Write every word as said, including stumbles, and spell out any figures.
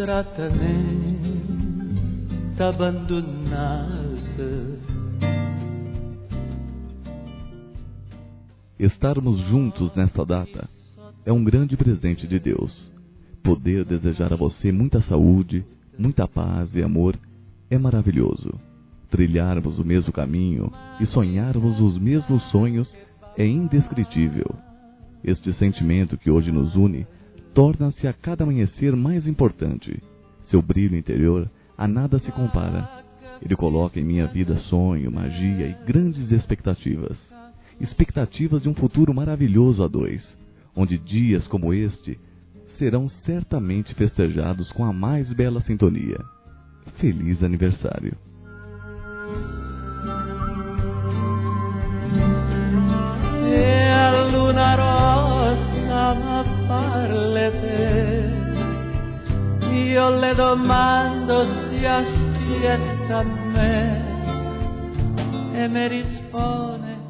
stratamente abbandonata. Estarmos juntos nesta data é um grande presente de Deus. Poder desejar a você muita saúde, muita paz e amor é maravilhoso. Trilharmos o mesmo caminho e sonharmos os mesmos sonhos é indescritível. Este sentimento que hoje nos une torna-se a cada amanhecer mais importante. Seu brilho interior a nada se compara. Ele coloca em minha vida sonho, magia e grandes expectativas. Expectativas de um futuro maravilhoso a dois, onde dias como este serão certamente festejados com a mais bela sintonia. Feliz aniversário! E a luna rossa m'appare te, io le domando se aspetta a me e mi risponde